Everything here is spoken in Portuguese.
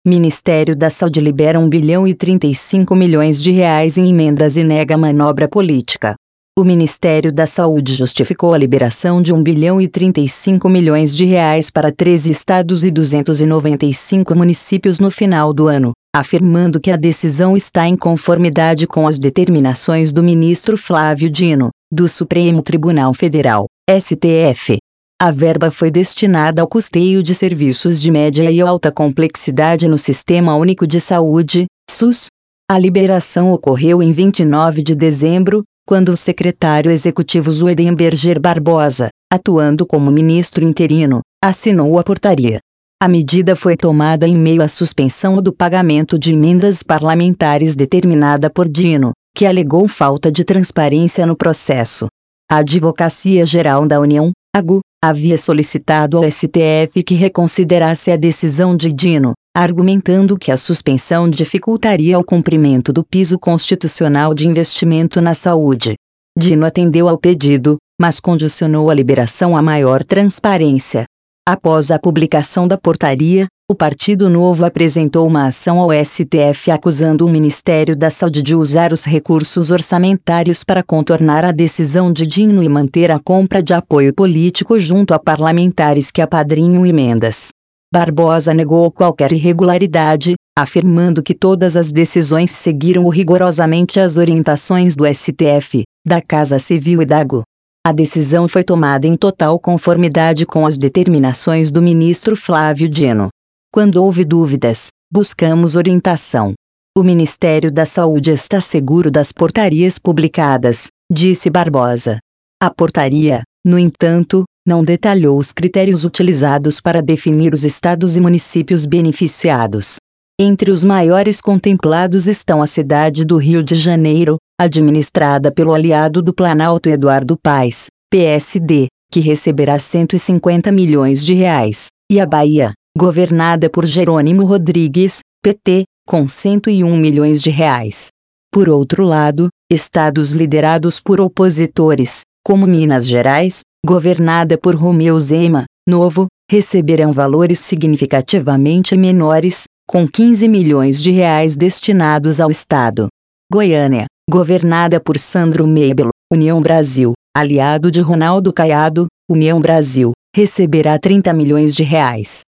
Ministério da Saúde libera 1,035 bilhão em emendas e nega manobra política. O Ministério da Saúde justificou a liberação de 1,035 bilhão para 13 estados e 295 municípios no final do ano, afirmando que a decisão está em conformidade com as determinações do ministro Flávio Dino, do Supremo Tribunal Federal, STF. A verba foi destinada ao custeio de serviços de média e alta complexidade no Sistema Único de Saúde, SUS. A liberação ocorreu em 29 de dezembro, quando o secretário executivo Zuedenberger Barbosa, atuando como ministro interino, assinou a portaria. A medida foi tomada em meio à suspensão do pagamento de emendas parlamentares determinada por Dino, que alegou falta de transparência no processo. A Advocacia Geral da União, AGU, havia solicitado ao STF que reconsiderasse a decisão de Dino, argumentando que a suspensão dificultaria o cumprimento do piso constitucional de investimento na saúde. Dino atendeu ao pedido, mas condicionou a liberação a maior transparência. Após a publicação da portaria, o Partido Novo apresentou uma ação ao STF acusando o Ministério da Saúde de usar os recursos orçamentários para contornar a decisão de Dino e manter a compra de apoio político junto a parlamentares que apadrinham emendas. Barbosa negou qualquer irregularidade, afirmando que todas as decisões seguiram rigorosamente as orientações do STF, da Casa Civil e da AGU. A decisão foi tomada em total conformidade com as determinações do ministro Flávio Dino. Quando houve dúvidas, buscamos orientação. O Ministério da Saúde está seguro das portarias publicadas, disse Barbosa. A portaria, no entanto, não detalhou os critérios utilizados para definir os estados e municípios beneficiados. Entre os maiores contemplados estão a cidade do Rio de Janeiro, administrada pelo aliado do Planalto Eduardo Paes, PSD, que receberá R$150 milhões, e a Bahia, governada por Jerônimo Rodrigues, PT, com R$101 milhões. Por outro lado, estados liderados por opositores, como Minas Gerais, governada por Romeu Zema, Novo, receberão valores significativamente menores, com R$15 milhões destinados ao estado. Goiânia, governada por Sandro Meibelo, União Brasil, aliado de Ronaldo Caiado, União Brasil, receberá R$30 milhões.